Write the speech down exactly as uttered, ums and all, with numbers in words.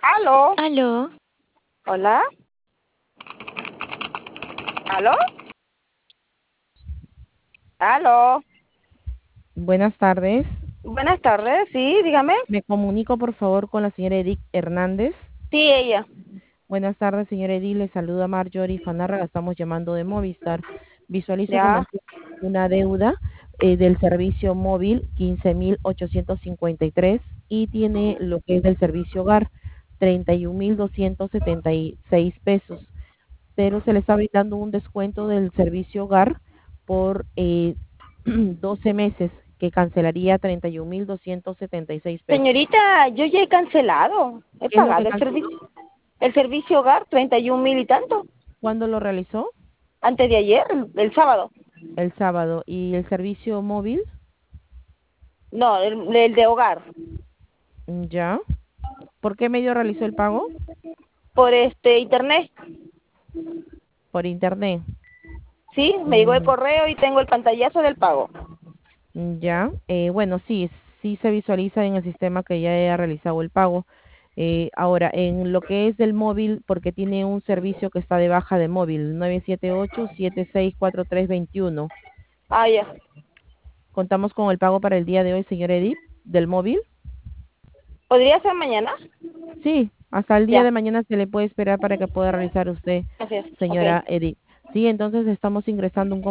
¿Aló? Aló, ¿Hola? ¿Aló? ¿Aló? Buenas tardes. Buenas tardes, sí, dígame. Me comunico por favor con la señora Edith Hernández. Sí, ella. Buenas tardes, señora Edith. Le saluda Marjorie Fanarra. La estamos llamando de Movistar. Visualizo como Ya. que una deuda eh, del servicio móvil quince mil ochocientos cincuenta y tres y tiene lo que es del servicio hogar treinta y un mil doscientos setenta y seis pesos. Pero se le está brindando un descuento del servicio hogar por eh, doce meses que cancelaría treinta y un mil doscientos setenta y seis pesos. Señorita, yo ya he cancelado. He ¿Qué es lo que pagado el canceló? servicio. El servicio hogar, treinta y un mil y tanto. ¿Cuándo lo realizó? Antes de ayer, el, el sábado. El sábado. ¿Y el servicio móvil? No, el, el de hogar. Mm, ya. ¿Por qué medio realizó el pago? Por este internet. Por internet. Sí, me llegó el Mm, correo y tengo el pantallazo del pago. mm, ya. Eh, bueno, sí, sí se visualiza en el sistema que ya haya realizado el pago. Eh, ahora, en lo que es del móvil, porque tiene un servicio que está de baja de móvil, nueve siete ocho siete seis cuatro tres dos uno. Ah, ya. Contamos con el pago para el día de hoy, señor Edith, del móvil. ¿Podría ser mañana? Sí, hasta el día Ya. de mañana se le puede esperar para que pueda realizar usted, Gracias. Ok. señora Edith. Sí, entonces estamos ingresando un